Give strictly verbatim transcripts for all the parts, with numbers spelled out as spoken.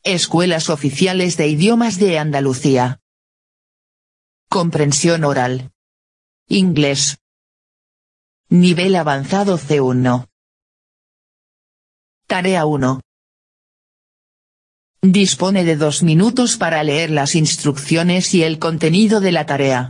Escuelas oficiales de idiomas de Andalucía. Comprensión oral. Inglés. Nivel avanzado C uno. Tarea uno. Dispone de dos minutos para leer las instrucciones y el contenido de la tarea.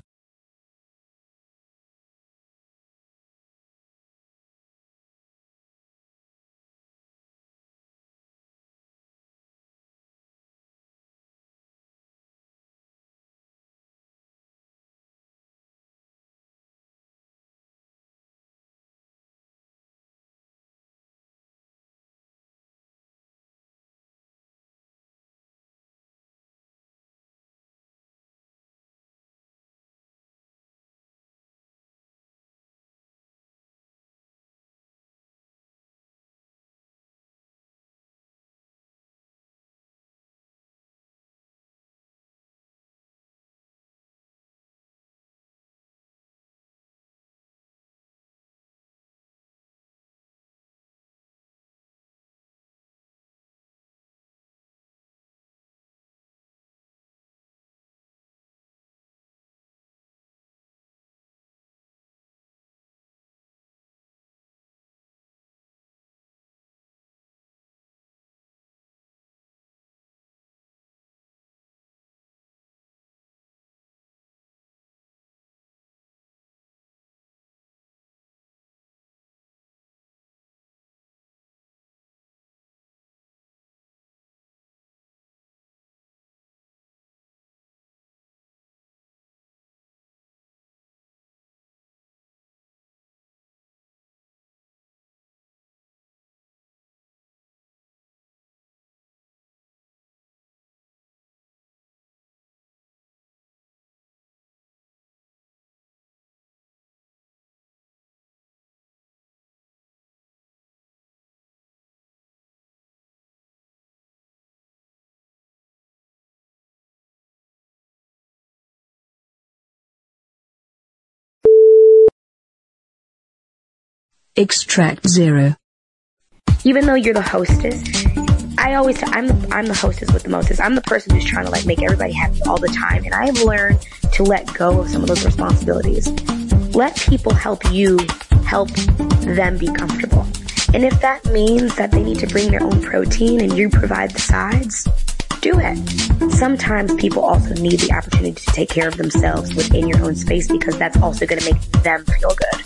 Extract zero. Even though you're the hostess, I always, I'm the, I'm the hostess with the mostest. I'm the person who's trying to like make everybody happy all the time. And I have learned to let go of some of those responsibilities. Let people help you help them be comfortable. And if that means that they need to bring their own protein and you provide the sides, do it. Sometimes people also need the opportunity to take care of themselves within your own space because that's also going to make them feel good.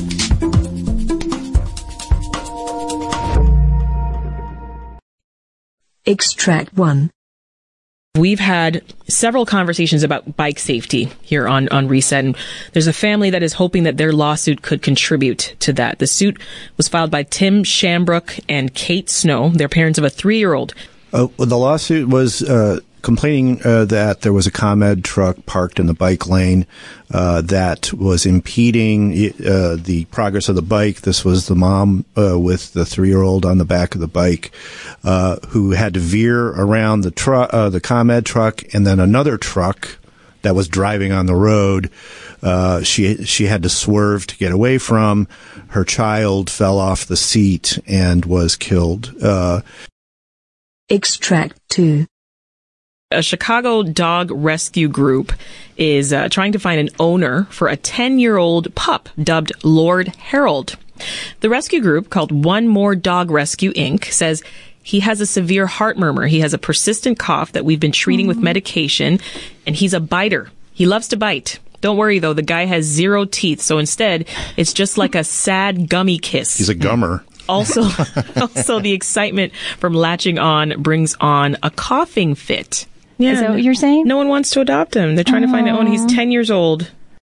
Extract one. We've had several conversations about bike safety here on, on Reset, and there's a family that is hoping that their lawsuit could contribute to that. The suit was filed by Tim Shambrook and Kate Snow. They're parents of a three-year-old. Uh, the lawsuit was uh, complaining uh, that there was a ComEd truck parked in the bike lane uh, that was impeding uh, the progress of the bike. This was the mom uh, with the three-year-old on the back of the bike uh, who had to veer around the truck, uh, the ComEd truck, and then another truck that was driving on the road. Uh, she she had to swerve to get away from. Her child fell off the seat and was killed. Uh, Extract two. A Chicago dog rescue group is uh, trying to find an owner for a ten-year-old pup dubbed Lord Harold. The rescue group, called One More Dog Rescue, Incorporated, says he has a severe heart murmur. He has a persistent cough that we've been treating mm-hmm. with medication, and he's a biter. He loves to bite. Don't worry, though. The guy has zero teeth, so instead, it's just like a sad gummy kiss. He's a gummer. Also, also the excitement from latching on brings on a coughing fit. Yeah, is that what you're saying? No one wants to adopt him. They're trying Aww. to find an owner. He's ten years old.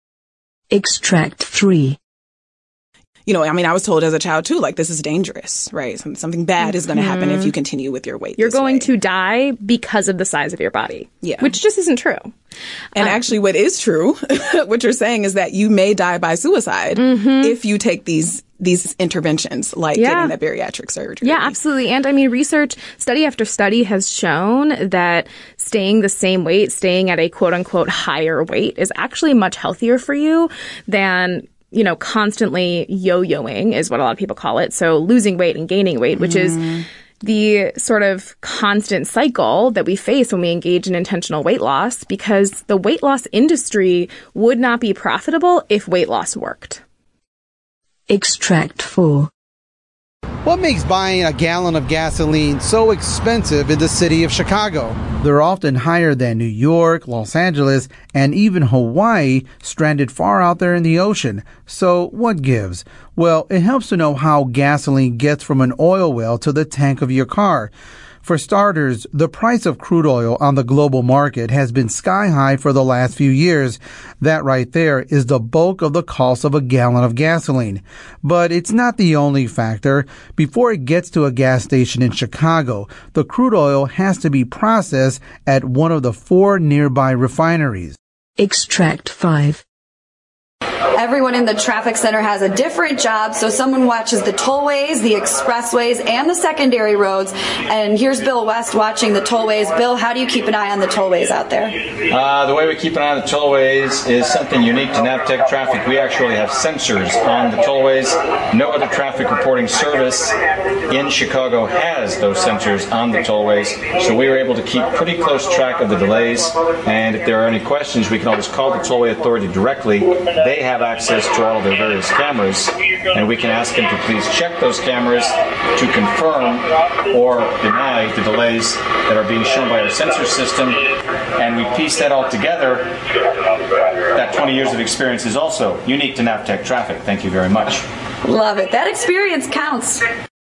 Extract three. You know, I mean, I was told as a child, too, like, this is dangerous, right? Something bad is going to happen if you continue with your weight. You're going way. to die because of the size of your body. Yeah. Which just isn't true. And um, actually, what is true, what you're saying is that you may die by suicide mm-hmm. if you take these these interventions, like yeah. getting that bariatric surgery. Yeah, absolutely. And I mean, research, study after study has shown that staying the same weight, staying at a quote unquote higher weight is actually much healthier for you than, you know, constantly yo-yoing is what a lot of people call it. So losing weight and gaining weight, which mm. is the sort of constant cycle that we face when we engage in intentional weight loss, because the weight loss industry would not be profitable if weight loss worked. Extract four. What makes buying a gallon of gasoline so expensive in the city of Chicago? They're often higher than New York, Los Angeles, and even Hawaii, stranded far out there in the ocean. So what gives? Well, it helps to know how gasoline gets from an oil well to the tank of your car. For starters, the price of crude oil on the global market has been sky high for the last few years. That right there is the bulk of the cost of a gallon of gasoline. But it's not the only factor. Before it gets to a gas station in Chicago, the crude oil has to be processed at one of the four nearby refineries. Extract five. Everyone in the traffic center has a different job, so someone watches the tollways, the expressways, and the secondary roads. And here's Bill West watching the tollways. Bill, how do you keep an eye on the tollways out there? Uh, the way we keep an eye on the tollways is something unique to Navtech Traffic. We actually have sensors on the tollways. No other traffic reporting service in Chicago has those sensors on the tollways, so we were able to keep pretty close track of the delays. And if there are any questions, we can always call the tollway authority directly. They have access to all of their various cameras, and we can ask them to please check those cameras to confirm or deny the delays that are being shown by our sensor system. And we piece that all together. That twenty years of experience is also unique to Navtech Traffic. Thank you very much. Love it. That experience counts.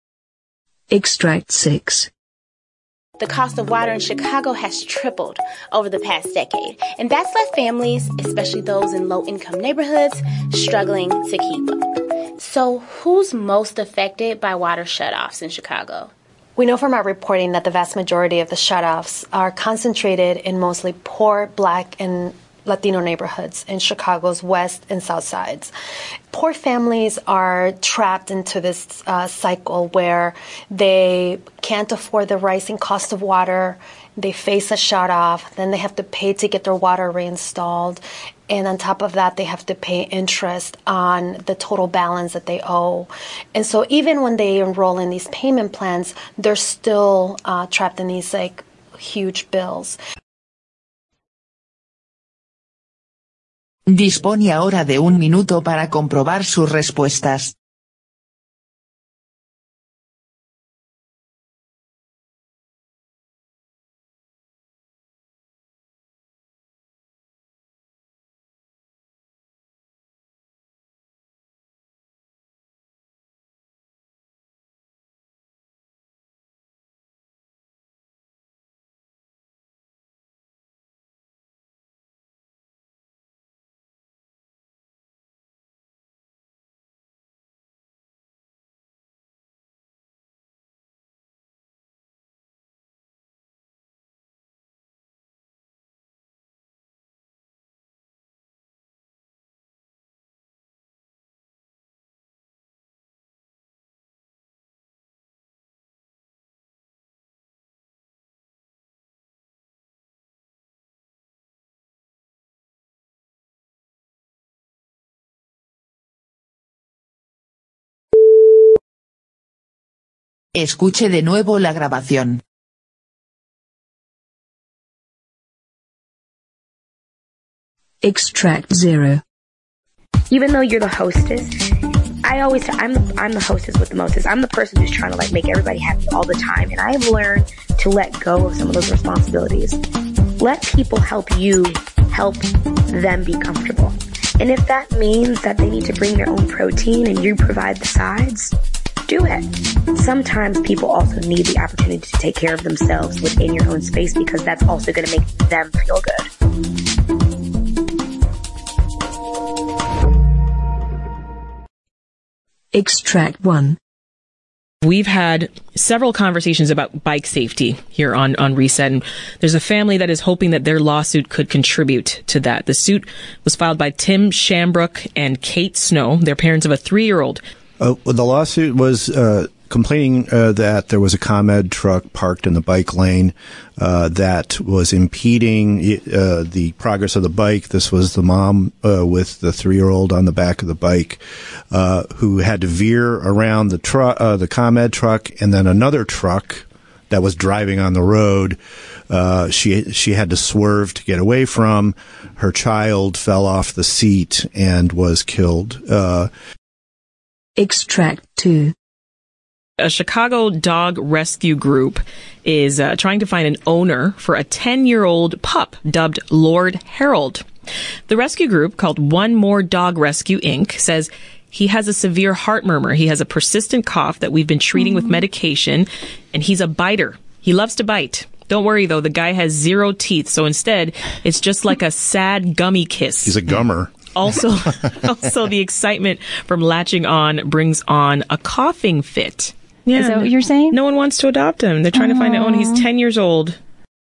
Extract six. The cost of water in Chicago has tripled over the past decade, and that's left families, especially those in low-income neighborhoods, struggling to keep up. So who's most affected by water shutoffs in Chicago? We know from our reporting that the vast majority of the shutoffs are concentrated in mostly poor Black and Latino neighborhoods in Chicago's west and south sides. Poor families are trapped into this uh, cycle where they can't afford the rising cost of water, they face a shutoff, then they have to pay to get their water reinstalled, and on top of that, they have to pay interest on the total balance that they owe. And so even when they enroll in these payment plans, they're still uh, trapped in these like huge bills. Dispone ahora de un minuto para comprobar sus respuestas. Escuche de nuevo la grabación. Extract zero. Even though you're the hostess, I always, I'm the, I'm the hostess with the mostest. I'm the person who's trying to like make everybody happy all the time. And I have learned to let go of some of those responsibilities. Let people help you help them be comfortable. And if that means that they need to bring their own protein and you provide the sides, do it. Sometimes people also need the opportunity to take care of themselves within your own space because that's also going to make them feel good. Extract one. We've had several conversations about bike safety here on, on Reset, and there's a family that is hoping that their lawsuit could contribute to that. The suit was filed by Tim Shambrook and Kate Snow. They're parents of a three-year-old. Uh, the lawsuit was uh, complaining uh, that there was a ComEd truck parked in the bike lane uh, that was impeding uh, the progress of the bike. This was the mom uh, with the three-year-old on the back of the bike uh, who had to veer around the truck, uh, the ComEd truck, and then another truck that was driving on the road. Uh, she she had to swerve to get away from. Her child fell off the seat and was killed. Uh, Extract two. A Chicago dog rescue group is uh, trying to find an owner for a ten-year-old pup dubbed Lord Harold. The rescue group, called One More Dog Rescue, Incorporated, says he has a severe heart murmur. He has a persistent cough that we've been treating mm-hmm. with medication, and he's a biter. He loves to bite. Don't worry, though. The guy has zero teeth, so instead, it's just like a sad gummy kiss. He's a gummer. Also, also the excitement from latching on brings on a coughing fit. Yeah, is that what you're saying? No one wants to adopt him. They're trying Aww. to find an owner. He's ten years old.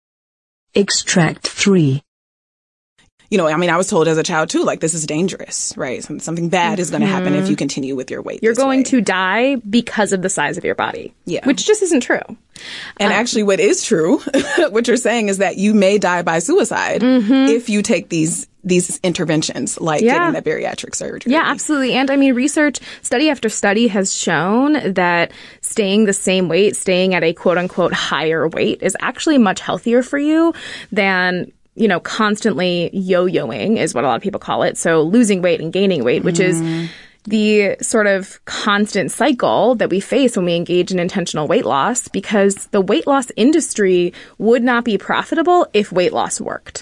Extract three. You know, I mean, I was told as a child, too, like, this is dangerous, right? Something bad mm-hmm. is going to happen if you continue with your weight. You're going way. to die because of the size of your body. Yeah. Which just isn't true. And um, actually, what is true, what you're saying is that you may die by suicide mm-hmm. if you take these these interventions, like yeah. getting that bariatric surgery. Yeah, absolutely. And I mean, research, study after study has shown that staying the same weight, staying at a quote unquote higher weight is actually much healthier for you than, you know, constantly yo-yoing is what a lot of people call it. So losing weight and gaining weight, which mm. is the sort of constant cycle that we face when we engage in intentional weight loss, because the weight loss industry would not be profitable if weight loss worked.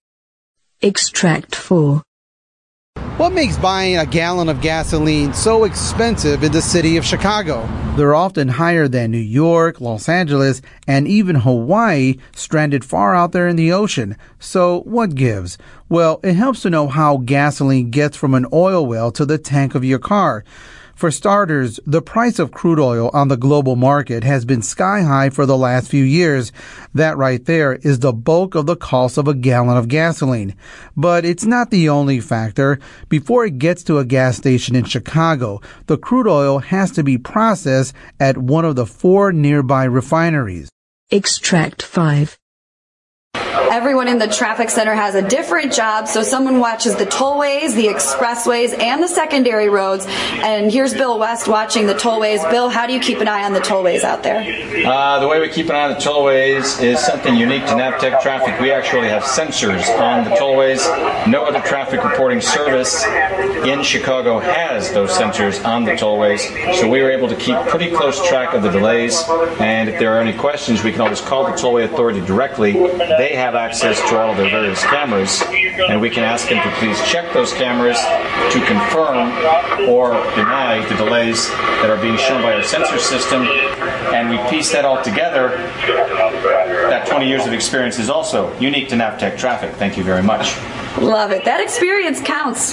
Extract four. What makes buying a gallon of gasoline so expensive in the city of Chicago? They're often higher than New York, Los Angeles, and even Hawaii, stranded far out there in the ocean. So what gives? Well, it helps to know how gasoline gets from an oil well to the tank of your car. For starters, the price of crude oil on the global market has been sky high for the last few years. That right there is the bulk of the cost of a gallon of gasoline. But it's not the only factor. Before it gets to a gas station in Chicago, the crude oil has to be processed at one of the four nearby refineries. Extract five. Everyone in the traffic center has a different job, so someone watches the tollways, the expressways, and the secondary roads. And here's Bill West watching the tollways. Bill, how do you keep an eye on the tollways out there? Uh, the way we keep an eye on the tollways is something unique to NAVTech Traffic. We actually have sensors on the tollways. No other traffic reporting service in Chicago has those sensors on the tollways, so we were able to keep pretty close track of the delays. And if there are any questions, we can always call the tollway authority directly. They have access to all of their various cameras, and we can ask them to please check those cameras to confirm or deny the delays that are being shown by our sensor system, and we piece that all together. That twenty years of experience is also unique to NAVTech Traffic. Thank you very much. Love it. That experience counts.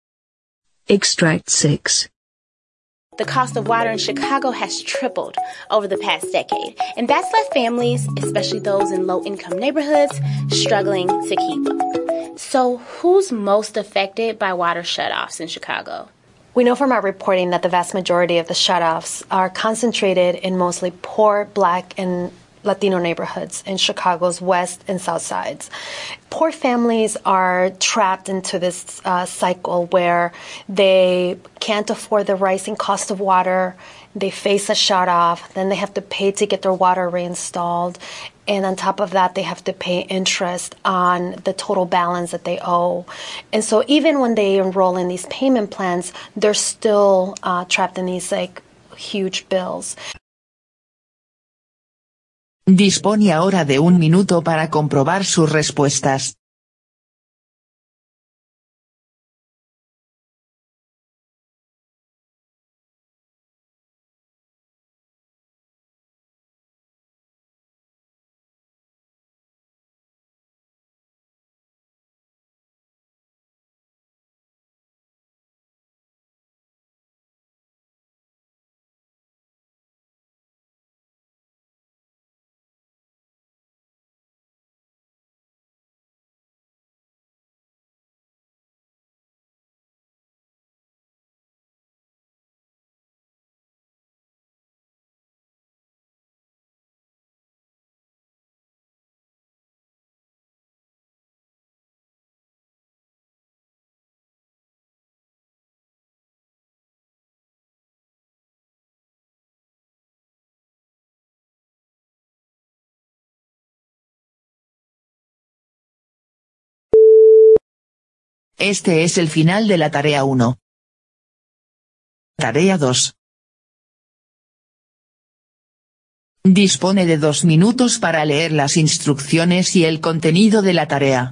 Extract six. The cost of water in Chicago has tripled over the past decade, and that's left families, especially those in low-income neighborhoods, struggling to keep up. So who's most affected by water shutoffs in Chicago? We know from our reporting that the vast majority of the shutoffs are concentrated in mostly poor Black and Latino neighborhoods in Chicago's west and south sides. Poor families are trapped into this uh, cycle where they can't afford the rising cost of water, they face a shutoff, then they have to pay to get their water reinstalled, and on top of that, they have to pay interest on the total balance that they owe. And so even when they enroll in these payment plans, they're still uh, trapped in these like huge bills. Dispone ahora de un minuto para comprobar sus respuestas. Este es el final de la tarea uno. Tarea dos. Dispone de dos minutos para leer las instrucciones y el contenido de la tarea.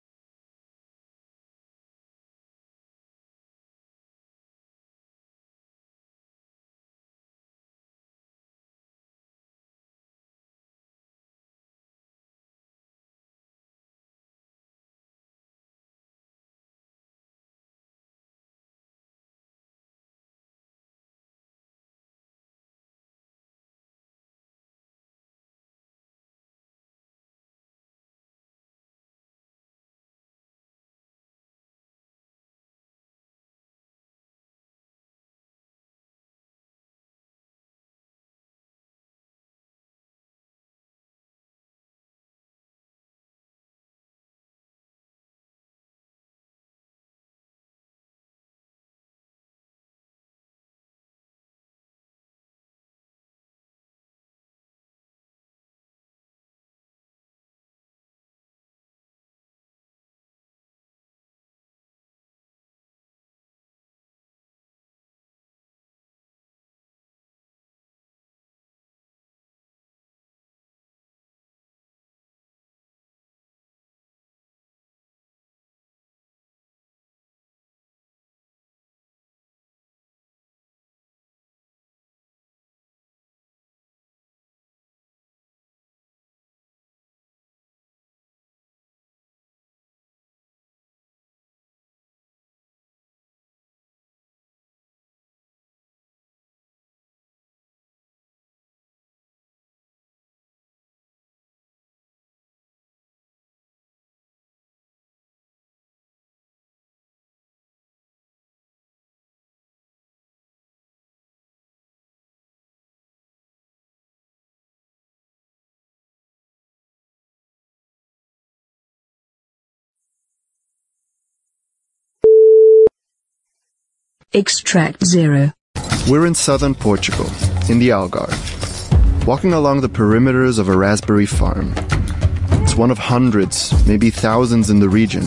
Extract zero. We're in southern Portugal, in the Algarve, walking along the perimeters of a raspberry farm. It's one of hundreds, maybe thousands in the region.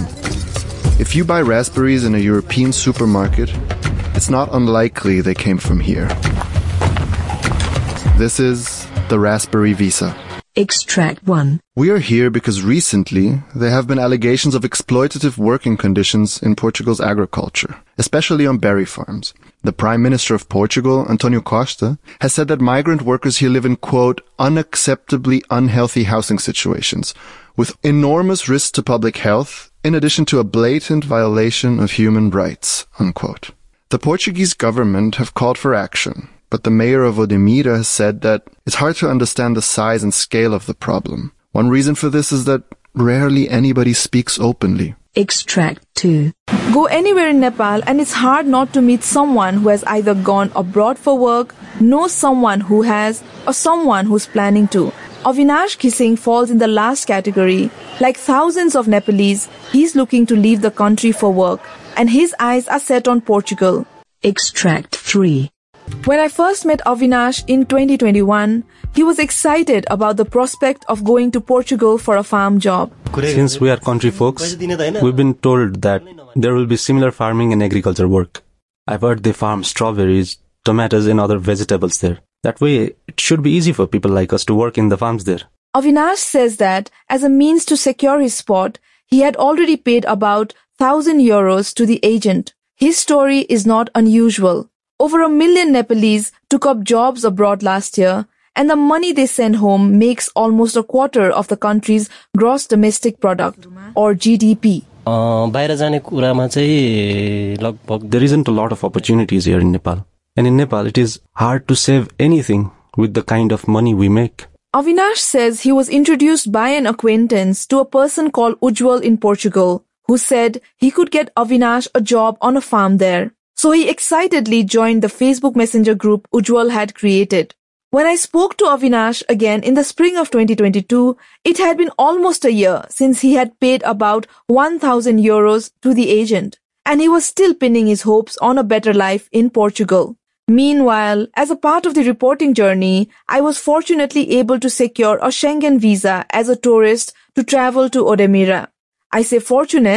If you buy raspberries in a European supermarket, it's not unlikely they came from here. This is the Raspberry Visa. Extract one. We are here because recently there have been allegations of exploitative working conditions in Portugal's agriculture, especially on berry farms. The Prime Minister of Portugal, Antonio Costa, has said that migrant workers here live in, quote, unacceptably unhealthy housing situations, with enormous risks to public health, in addition to a blatant violation of human rights, unquote. The Portuguese government have called for action, but the mayor of Odemira has said that it's hard to understand the size and scale of the problem. One reason for this is that rarely anybody speaks openly. Extract two. Go anywhere in Nepal and it's hard not to meet someone who has either gone abroad for work, knows someone who has, or someone who's planning to. Avinash Kising falls in the last category. Like thousands of Nepalese, he's looking to leave the country for work, and his eyes are set on Portugal. Extract three. When I first met Avinash in twenty twenty-one, he was excited about the prospect of going to Portugal for a farm job. Since we are country folks, we've been told that there will be similar farming and agriculture work. I've heard they farm strawberries, tomatoes and other vegetables there. That way, it should be easy for people like us to work in the farms there. Avinash says that, as a means to secure his spot, he had already paid about one thousand euros to the agent. His story is not unusual. Over a million Nepalese took up jobs abroad last year, and the money they send home makes almost a quarter of the country's gross domestic product, or G D P. Uh, there isn't a lot of opportunities here in Nepal. And in Nepal, it is hard to save anything with the kind of money we make. Avinash says he was introduced by an acquaintance to a person called Ujwal in Portugal, who said he could get Avinash a job on a farm there. So he excitedly joined the Facebook Messenger group Ujwal had created. When I spoke to Avinash again in the spring of twenty twenty-two, it had been almost a year since he had paid about one thousand euros to the agent, and he was still pinning his hopes on a better life in Portugal. Meanwhile, as a part of the reporting journey, I was fortunately able to secure a Schengen visa as a tourist to travel to Odemira. I say fortunate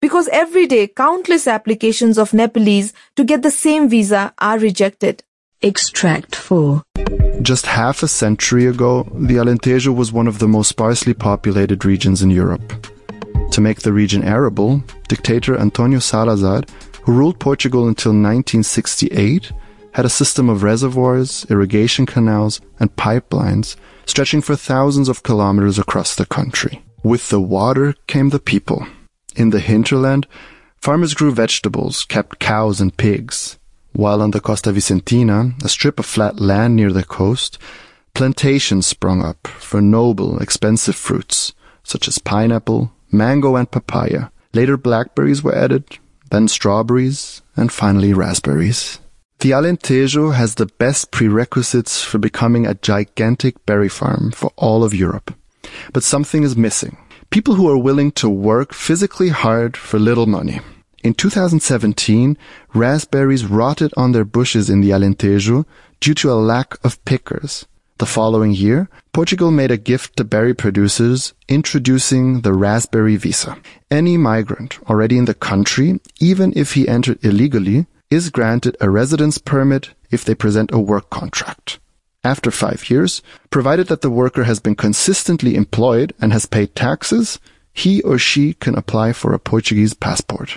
because every day countless applications of Nepalese to get the same visa are rejected. Extract four. Just half a century ago, the Alentejo was one of the most sparsely populated regions in Europe. To make the region arable, dictator Antonio Salazar, who ruled Portugal until nineteen sixty-eight, had a system of reservoirs, irrigation canals, and pipelines stretching for thousands of kilometers across the country. With the water came the people. In the hinterland, farmers grew vegetables, kept cows and pigs, while on the Costa Vicentina, a strip of flat land near the coast, plantations sprung up for noble, expensive fruits, such as pineapple, mango, and papaya. Later blackberries were added, then strawberries, and finally raspberries. The Alentejo has the best prerequisites for becoming a gigantic berry farm for all of Europe. But something is missing. People who are willing to work physically hard for little money. In two thousand seventeen, raspberries rotted on their bushes in the Alentejo due to a lack of pickers. The following year, Portugal made a gift to berry producers, introducing the raspberry visa. Any migrant already in the country, even if he entered illegally, is granted a residence permit if they present a work contract. After five years, provided that the worker has been consistently employed and has paid taxes, he or she can apply for a Portuguese passport.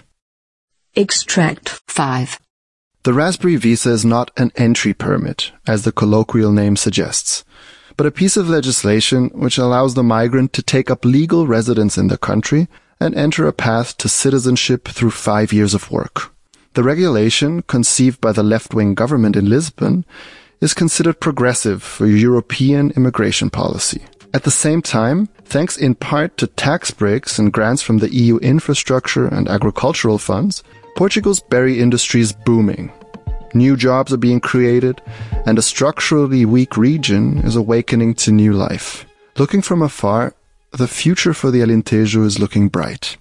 Extract five. The raspberry visa is not an entry permit, as the colloquial name suggests, but a piece of legislation which allows the migrant to take up legal residence in the country and enter a path to citizenship through five years of work. The regulation, conceived by the left-wing government in Lisbon, is considered progressive for European immigration policy. At the same time, thanks in part to tax breaks and grants from the E U infrastructure and agricultural funds, Portugal's berry industry is booming. New jobs are being created, and a structurally weak region is awakening to new life. Looking from afar, the future for the Alentejo is looking bright.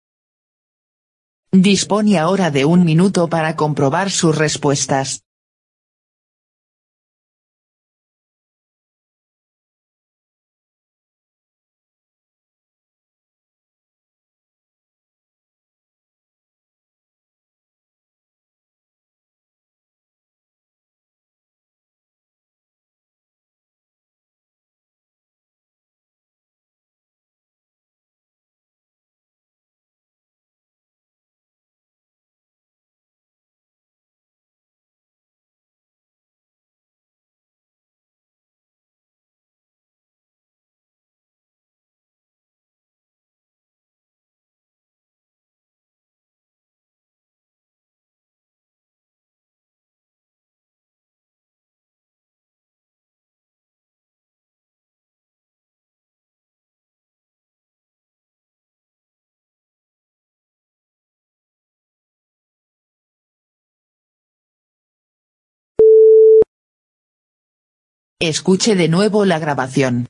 Dispone ahora de un minuto para comprobar sus respuestas. Escuche de nuevo la grabación.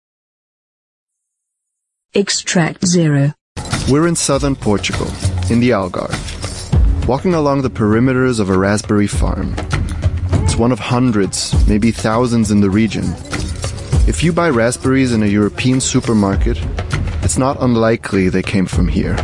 Extract zero. We're in southern Portugal, in the Algarve, walking along the perimeters of a raspberry farm. It's one of hundreds, maybe thousands in the region. If you buy raspberries in a European supermarket, it's not unlikely they came from here.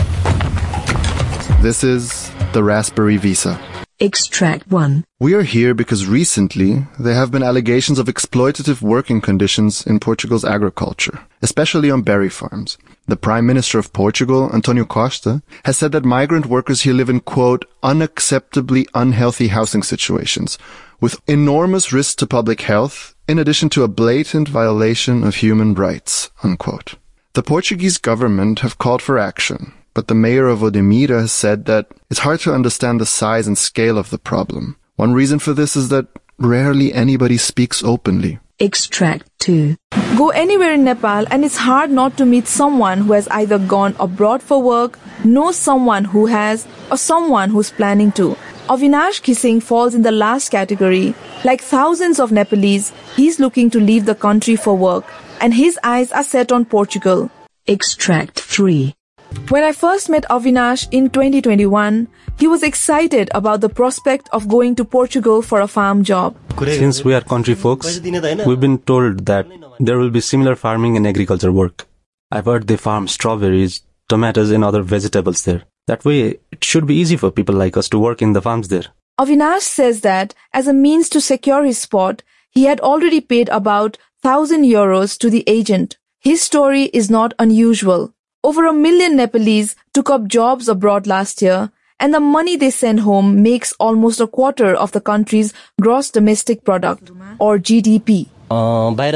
This is the raspberry visa. Extract one. We are here because recently there have been allegations of exploitative working conditions in Portugal's agriculture, especially on berry farms. The Prime Minister of Portugal, Antonio Costa, has said that migrant workers here live in, quote, unacceptably unhealthy housing situations, with enormous risks to public health, in addition to a blatant violation of human rights, unquote. The Portuguese government have called for action, but the mayor of Odemira has said that it's hard to understand the size and scale of the problem. One reason for this is that rarely anybody speaks openly. Extract two. Go anywhere in Nepal and it's hard not to meet someone who has either gone abroad for work, knows someone who has, or someone who's planning to. Avinash Kising falls in the last category. Like thousands of Nepalese, he's looking to leave the country for work, and his eyes are set on Portugal. Extract three. When I first met Avinash in twenty twenty-one, he was excited about the prospect of going to Portugal for a farm job. Since we are country folks, we've been told that there will be similar farming and agriculture work. I've heard they farm strawberries, tomatoes and other vegetables there. That way, it should be easy for people like us to work in the farms there. Avinash says that, as a means to secure his spot, he had already paid about one thousand euros to the agent. His story is not unusual. Over a million Nepalese took up jobs abroad last year, and the money they send home makes almost a quarter of the country's gross domestic product, or G D P. There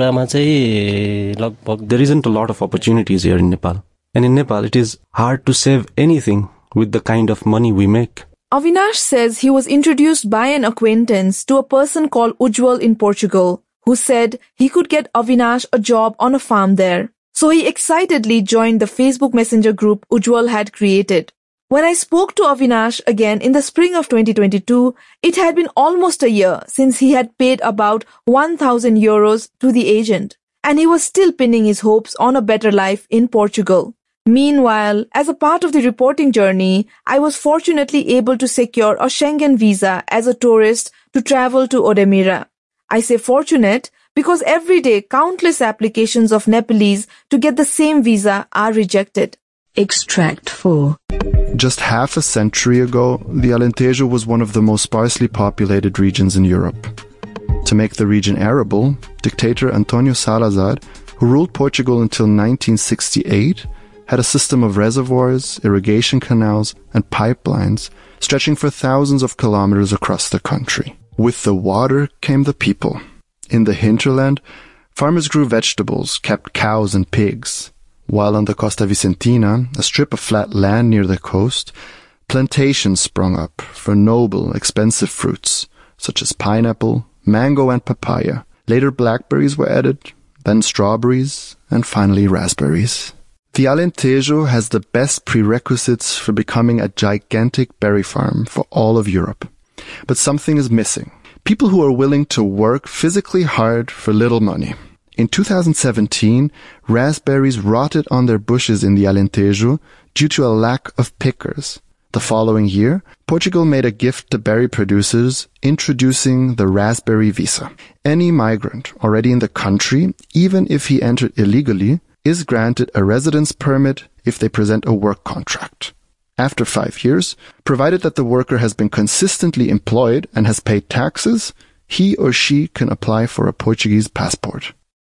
isn't a lot of opportunities here in Nepal. And in Nepal, it is hard to save anything with the kind of money we make. Avinash says he was introduced by an acquaintance to a person called Ujwal in Portugal, who said he could get Avinash a job on a farm there. So he excitedly joined the Facebook Messenger group Ujwal had created. When I spoke to Avinash again in the spring of twenty twenty-two, it had been almost a year since he had paid about one thousand euros to the agent, and he was still pinning his hopes on a better life in Portugal. Meanwhile, as a part of the reporting journey, I was fortunately able to secure a Schengen visa as a tourist to travel to Odemira. I say fortunate because every day countless applications of Nepalese to get the same visa are rejected. Extract four. Just half a century ago, the Alentejo was one of the most sparsely populated regions in Europe. To make the region arable, dictator António Salazar, who ruled Portugal until nineteen sixty-eight, had a system of reservoirs, irrigation canals, and pipelines stretching for thousands of kilometers across the country. With the water came the people. In the hinterland, farmers grew vegetables, kept cows and pigs, while on the Costa Vicentina, a strip of flat land near the coast, plantations sprung up for noble, expensive fruits, such as pineapple, mango, and papaya. Later blackberries were added, then strawberries, and finally raspberries. The Alentejo has the best prerequisites for becoming a gigantic berry farm for all of Europe. But something is missing. People who are willing to work physically hard for little money. In two thousand seventeen, raspberries rotted on their bushes in the Alentejo due to a lack of pickers. The following year, Portugal made a gift to berry producers, introducing the raspberry visa. Any migrant already in the country, even if he entered illegally, is granted a residence permit if they present a work contract. After five years, provided that the worker has been consistently employed and has paid taxes, he or she can apply for a Portuguese passport.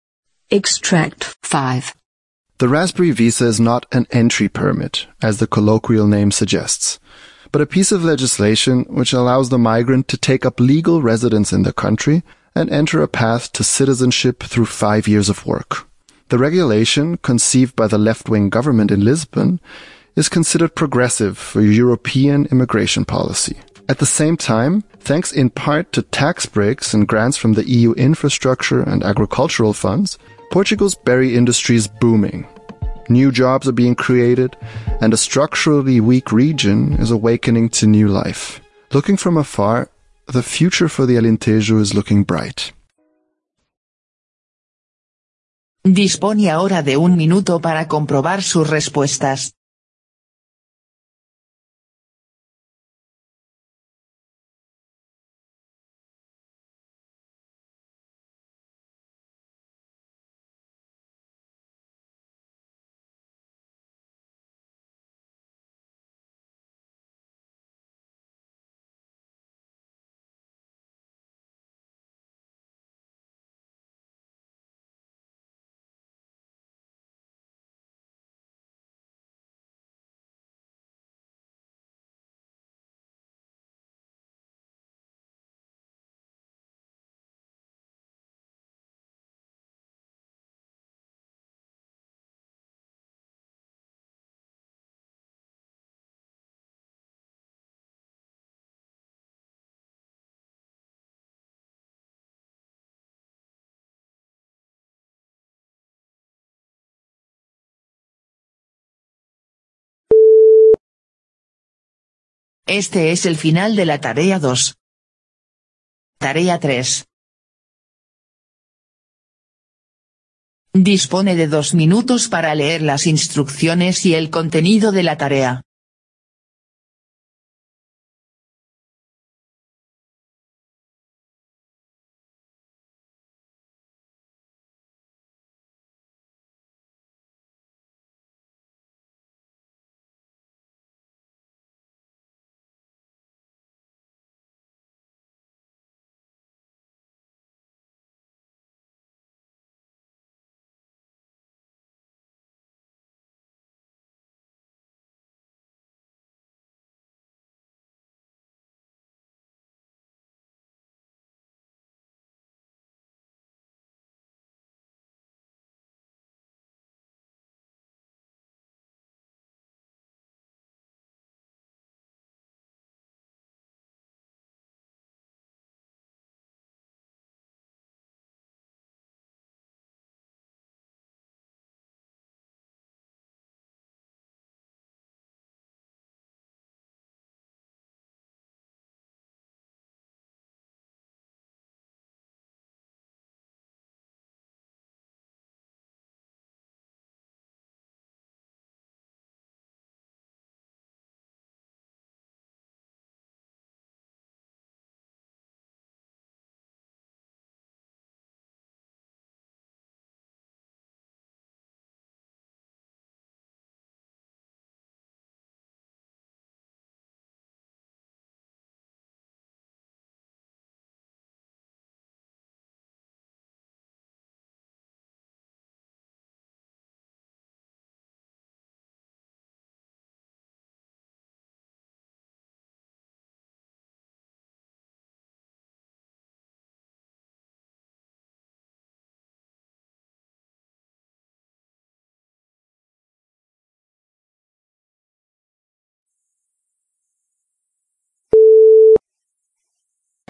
Extract five. The raspberry visa is not an entry permit, as the colloquial name suggests, but a piece of legislation which allows the migrant to take up legal residence in the country and enter a path to citizenship through five years of work. The regulation, conceived by the left-wing government in Lisbon, is considered progressive for European immigration policy. At the same time, thanks in part to tax breaks and grants from the E U infrastructure and agricultural funds, Portugal's berry industry is booming. New jobs are being created, and a structurally weak region is awakening to new life. Looking from afar, the future for the Alentejo is looking bright. Dispone ahora de un minuto para comprobar sus respuestas. Este es el final de la tarea dos. Tarea tres. Dispone de dos minutos para leer las instrucciones y el contenido de la tarea.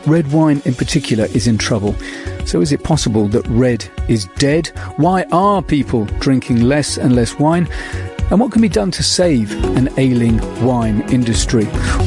Red wine in particular is in trouble. So is it possible that red is dead? Why are people drinking less and less wine? And what can be done to save an ailing wine industry?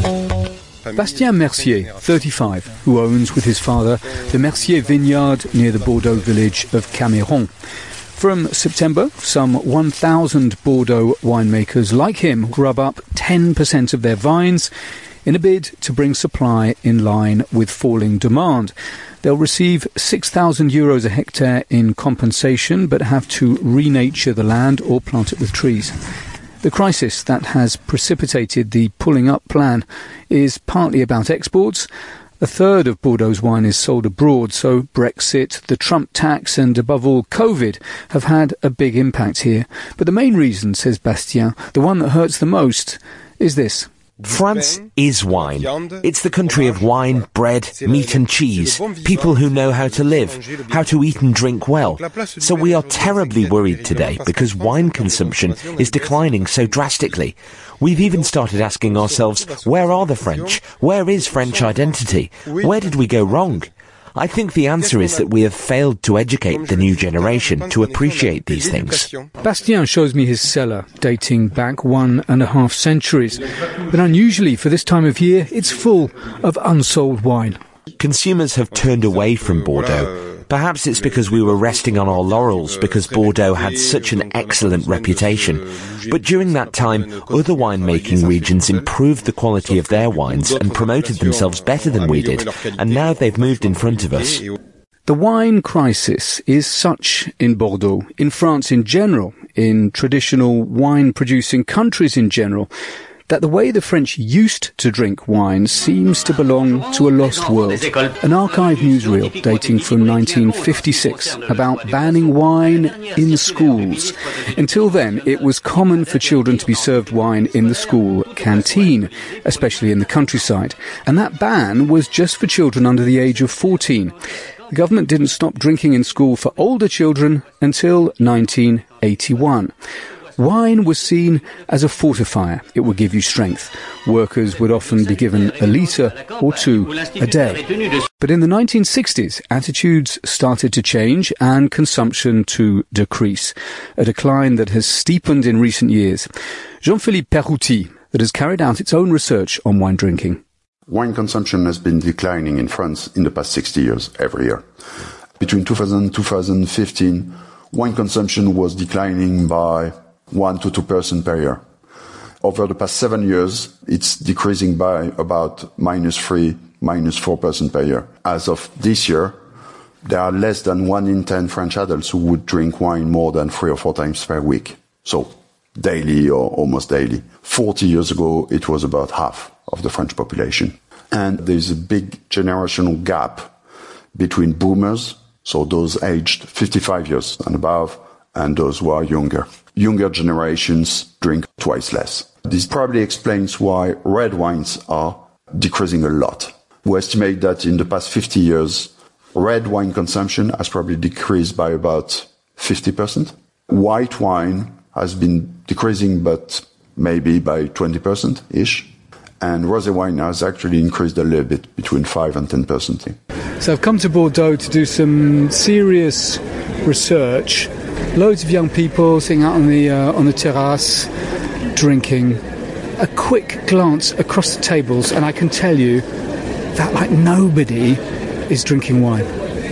Bastien Mercier, thirty-five, who owns with his father the Mercier vineyard near the Bordeaux village of Cameron. From September, some one thousand Bordeaux winemakers like him grub up ten percent of their vines in a bid to bring supply in line with falling demand. They'll receive six thousand euros a hectare in compensation, but have to renature the land or plant it with trees. The crisis that has precipitated the pulling up plan is partly about exports. A third of Bordeaux's wine is sold abroad, so Brexit, the Trump tax and, above all, COVID have had a big impact here. But the main reason, says Bastien, the one that hurts the most, is this. France is wine. It's the country of wine, bread, meat and cheese, people who know how to live, how to eat and drink well. So we are terribly worried today because wine consumption is declining so drastically. We've even started asking ourselves, where are the French? Where is French identity? Where did we go wrong? I think the answer is that we have failed to educate the new generation to appreciate these things. Bastien shows me his cellar, dating back one and a half centuries. But unusually for this time of year, it's full of unsold wine. Consumers have turned away from Bordeaux. Perhaps it's because we were resting on our laurels because Bordeaux had such an excellent reputation. But during that time, other winemaking regions improved the quality of their wines and promoted themselves better than we did, and now they've moved in front of us. The wine crisis is such in Bordeaux, in France in general, in traditional wine-producing countries in general, that the way the French used to drink wine seems to belong to a lost world. An archive newsreel dating from nineteen fifty-six about banning wine in schools. Until then, it was common for children to be served wine in the school canteen, especially in the countryside. And that ban was just for children under the age of fourteen. The government didn't stop drinking in school for older children until nineteen eighty-one. Wine was seen as a fortifier. It would give you strength. Workers would often be given a litre or two a day. But in the nineteen sixties, attitudes started to change and consumption to decrease, a decline that has steepened in recent years. Jean-Philippe Perouty, that has carried out its own research on wine drinking. Wine consumption has been declining in France in the past sixty years, every year. Between two thousand and two thousand fifteen, wine consumption was declining by one to two percent per year. Over the past seven years, it's decreasing by about minus three, minus four percent per year. As of this year, there are less than one in ten French adults who would drink wine more than three or four times per week. So, daily or almost daily. Forty years ago, it was about half of the French population. And there's a big generational gap between boomers, so those aged fifty-five years and above, and those who are younger. Younger generations drink twice less. This probably explains why red wines are decreasing a lot. We estimate that in the past fifty years, red wine consumption has probably decreased by about fifty percent. White wine has been decreasing, but maybe by twenty percent-ish. And rosé wine has actually increased a little bit, between five and ten percent. So I've come to Bordeaux to do some serious research. Loads of young people sitting out on the uh, on the terrace, drinking. A quick glance across the tables, and I can tell you that like nobody is drinking wine.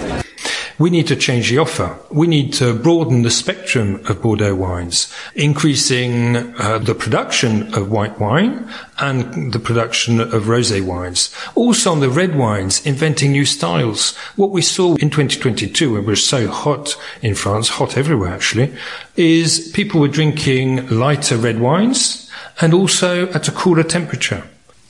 We need to change the offer. We need to broaden the spectrum of Bordeaux wines, increasing uh, the production of white wine and the production of rosé wines. Also on the red wines, inventing new styles. What we saw in twenty twenty-two, when we were so hot in France, hot everywhere actually, is people were drinking lighter red wines and also at a cooler temperature.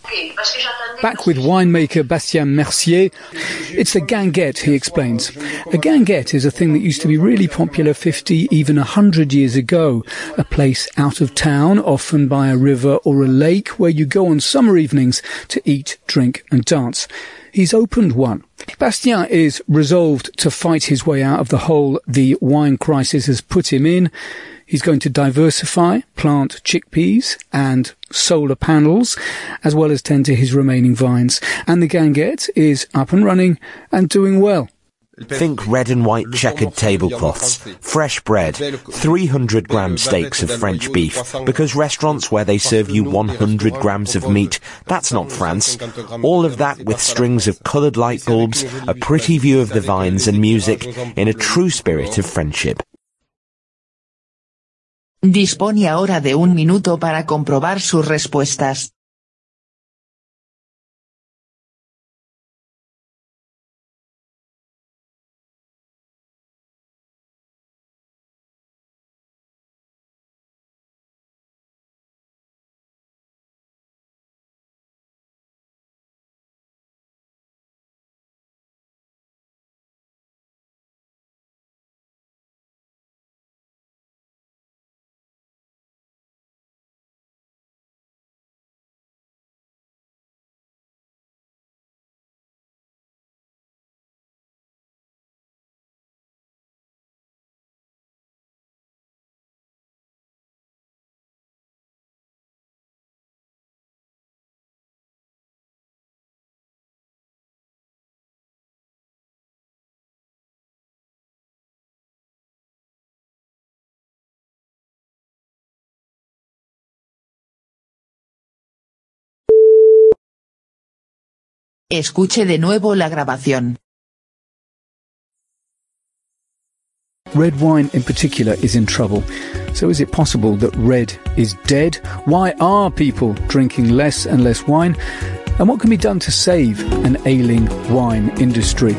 Back with winemaker Bastien Mercier. It's the guinguette, he explains. A guinguette is a thing that used to be really popular fifty, even one hundred years ago. A place out of town, often by a river or a lake, where you go on summer evenings to eat, drink and dance. He's opened one. Bastien is resolved to fight his way out of the hole the wine crisis has put him in. He's going to diversify, plant chickpeas and solar panels, as well as tend to his remaining vines. And the Guinguette is up and running and doing well. Think red and white checkered tablecloths, fresh bread, three hundred gram steaks of French beef, because restaurants where they serve you one hundred grams of meat, that's not France. All of that with strings of coloured light bulbs, a pretty view of the vines and music, in a true spirit of friendship. Dispone ahora de un minuto para comprobar sus respuestas. Escuche de nuevo la grabación. Red wine in particular is in trouble. So is it possible that red is dead? Why are people drinking less and less wine? And what can be done to save an ailing wine industry?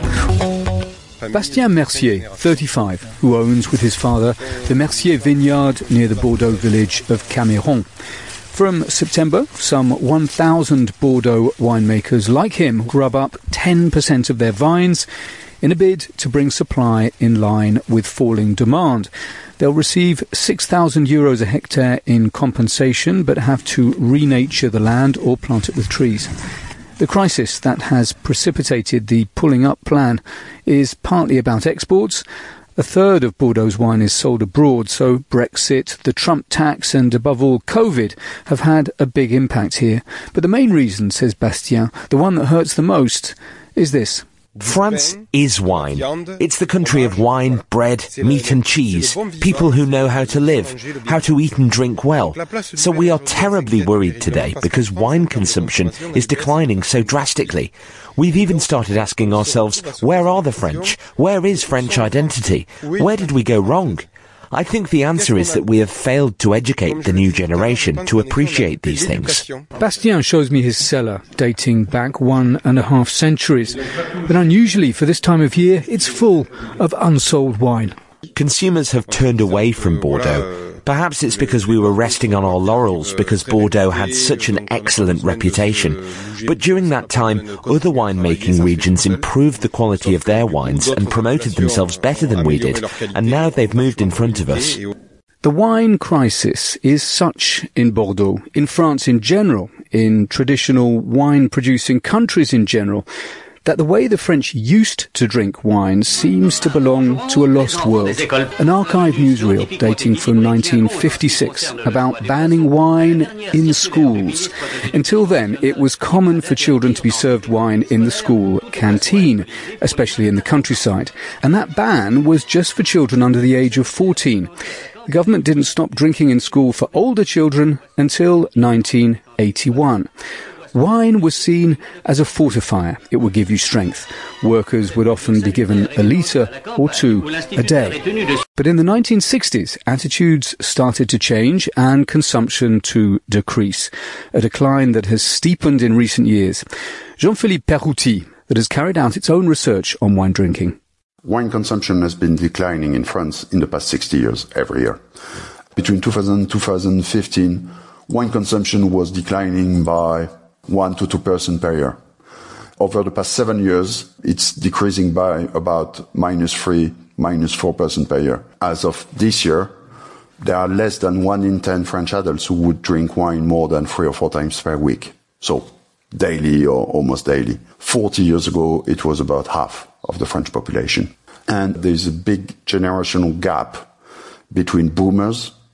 Bastien Mercier, thirty-five, who owns with his father the Mercier vineyard near the Bordeaux village of Cameron. From September, some one thousand Bordeaux winemakers like him grub up ten percent of their vines in a bid to bring supply in line with falling demand. They'll receive six thousand euros a hectare in compensation, but have to renature the land or plant it with trees. The crisis that has precipitated the pulling up plan is partly about exports. A third of Bordeaux's wine is sold abroad, so Brexit, the Trump tax and, above all, COVID have had a big impact here. But the main reason, says Bastien, the one that hurts the most, is this. France is wine. It's the country of wine, bread, meat and cheese, people who know how to live, how to eat and drink well. So we are terribly worried today because wine consumption is declining so drastically. We've even started asking ourselves, where are the French? Where is French identity? Where did we go wrong? I think the answer is that we have failed to educate the new generation to appreciate these things. Bastien shows me his cellar, dating back one and a half centuries. But unusually for this time of year, it's full of unsold wine. Consumers have turned away from Bordeaux. Perhaps it's because we were resting on our laurels because Bordeaux had such an excellent reputation. But during that time, other winemaking regions improved the quality of their wines and promoted themselves better than we did, and now they've moved in front of us. The wine crisis is such in Bordeaux, in France in general, in traditional wine-producing countries in general, that the way the French used to drink wine seems to belong to a lost world. An archive newsreel dating from nineteen fifty-six about banning wine in schools. Until then, it was common for children to be served wine in the school canteen, especially in the countryside. And that ban was just for children under the age of fourteen. The government didn't stop drinking in school for older children until nineteen eighty-one. Wine was seen as a fortifier. It would give you strength. Workers would often be given a litre or two a day. But in the nineteen sixties, attitudes started to change and consumption to decrease, a decline that has steepened in recent years. Jean-Philippe Perouty, that has carried out its own research on wine drinking. Wine consumption has been declining in France in the past sixty years, every year. Between two thousand and two thousand fifteen, wine consumption was declining by one to two percent per year. Over the past seven years, it's decreasing by about minus three, minus four percent per year. As of this year, there are less than one in ten French adults who would drink wine more than three or four times per week. So, daily or almost daily. Forty years ago, it was about half of the French population. And there's a big generational gap between boomers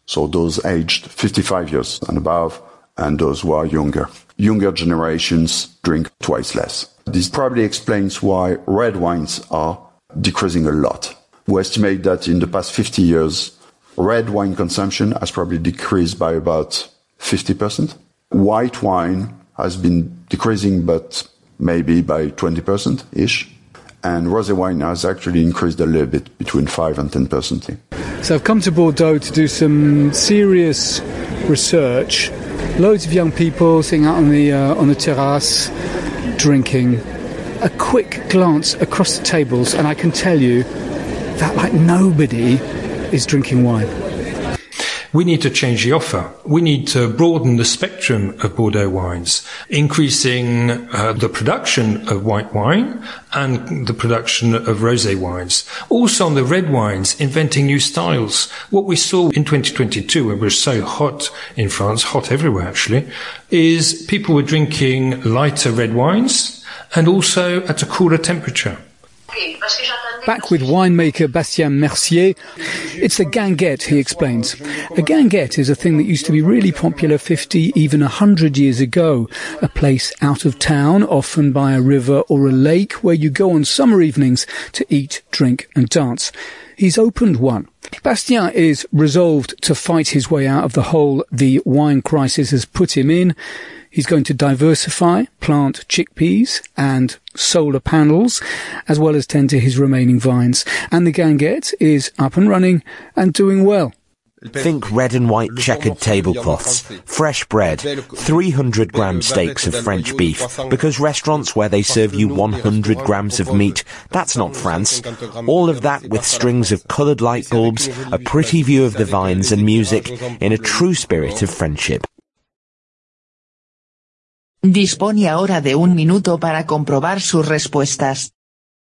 So those aged fifty-five years and above, and those who are younger. Younger generations drink twice less. This probably explains why red wines are decreasing a lot. We estimate that in the past fifty years, red wine consumption has probably decreased by about fifty percent. White wine has been decreasing, but maybe by twenty percent-ish. And rosé wine has actually increased a little bit, between five and ten percent. So I've come to Bordeaux to do some serious research. Loads of young people sitting out on the uh, on the terrace, drinking. A quick glance across the tables, and I can tell you that like nobody is drinking wine. We need to change the offer. We need to broaden the spectrum of Bordeaux wines, increasing uh, the production of white wine and the production of rosé wines. Also on the red wines, inventing new styles. What we saw in twenty twenty-two, when it was so hot in France, hot everywhere actually, is people were drinking lighter red wines and also at a cooler temperature. Back with winemaker Bastien Mercier. It's the guinguette, he explains. A guinguette is a thing that used to be really popular fifty, even one hundred years ago. A place out of town, often by a river or a lake, where you go on summer evenings to eat, drink and dance. He's opened one. Bastien is resolved to fight his way out of the hole the wine crisis has put him in. He's going to diversify, plant chickpeas and solar panels, as well as tend to his remaining vines. And the guinguette is up and running and doing well. Think red and white checkered tablecloths, fresh bread, three hundred gram steaks of French beef, because restaurants where they serve you one hundred grams of meat, that's not France. All of that with strings of coloured light bulbs, a pretty view of the vines and music, in a true spirit of friendship. Dispone ahora de un minuto para comprobar sus respuestas.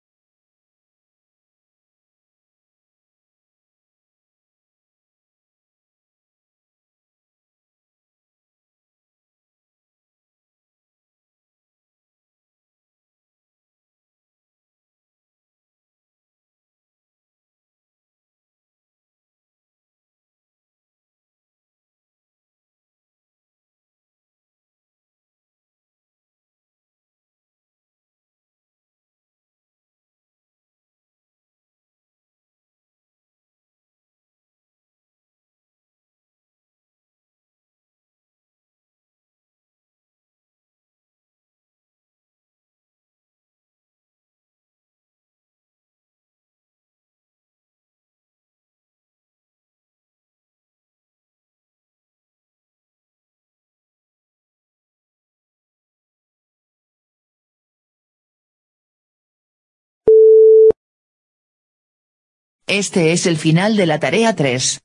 Este es el final de la tarea tres.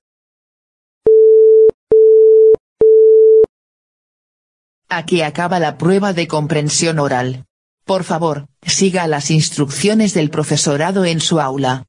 Aquí acaba la prueba de comprensión oral. Por favor, siga las instrucciones del profesorado en su aula.